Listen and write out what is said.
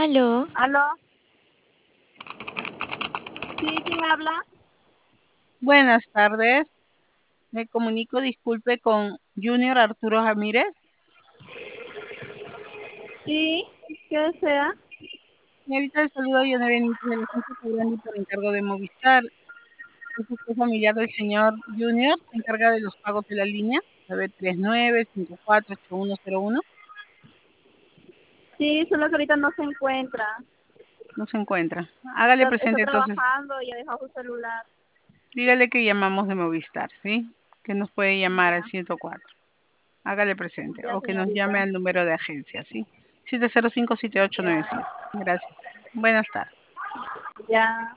Aló, ¿Aló? ¿Sí? ¿Quién habla? Buenas tardes. Me comunico, disculpe, con Junior Arturo Ramírez. Sí, ¿qué desea? Señorita, le saluda Diana Benítez de la agencia Cobrandi por encargo de Movistar. Es usted familiar del señor Junior, se encarga de los pagos de la línea 939-548101. Sí, solo que ahorita no se encuentra. No se encuentra. Hágale Está presente entonces. trabajando y ha dejado su celular. Dígale que llamamos de Movistar, ¿sí? Que nos puede llamar al Ya, 104. Hágale presente. ya, O que nos llame señorita. al número de agencia, ¿sí? 705-7897. Ya, Gracias. Buenas tardes. ya.